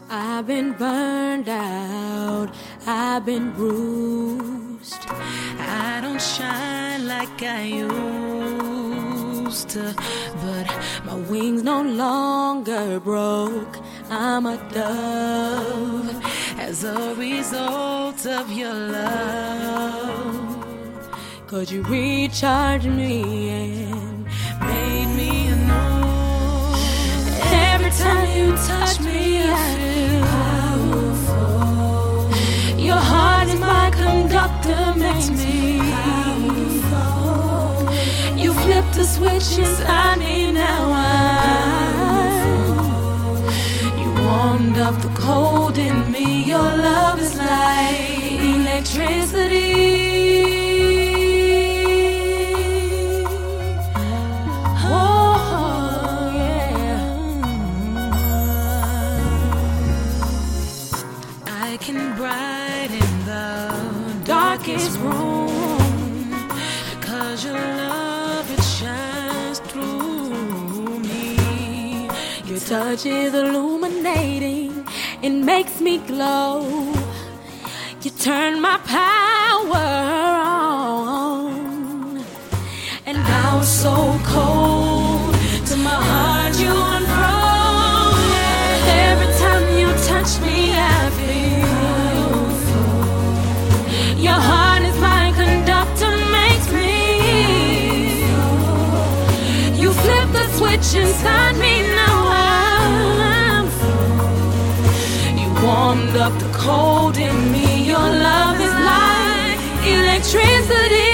I've been burned out, I've been bruised. I don't shine like I used to, but my wings no longer broke. I'm a dove as a result of your love. 'Cause you recharged me and made me anew. Every time you touch me, I feel powerful. Your heart is my conductor, makes me powerful. You flipped the switch inside me, now you warmed up the cold in me. Your love is like electricity. I can brighten the darkest room, 'cause your love, it shines through me. Your touch is illuminating, it makes me glow. You turn my power on, and now it's so cold to my heart you unfroze. Every time you touch me, I feel your heart is my conductor, makes me. You flip the switch inside me, now you warmed up the cold in me. Your love is like electricity.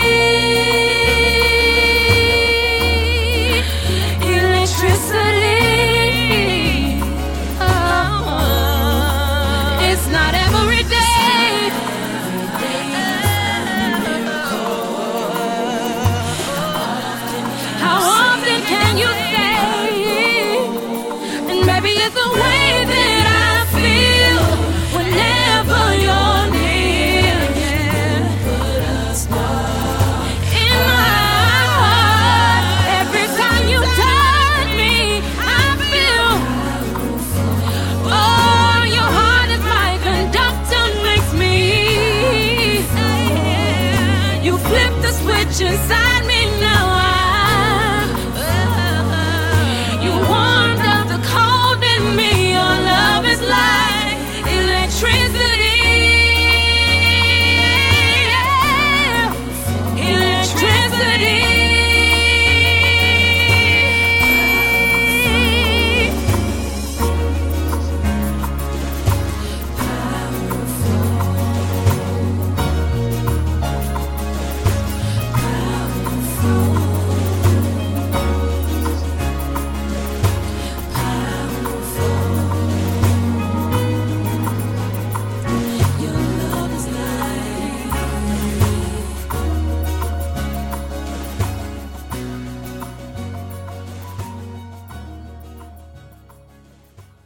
Maybe it's the way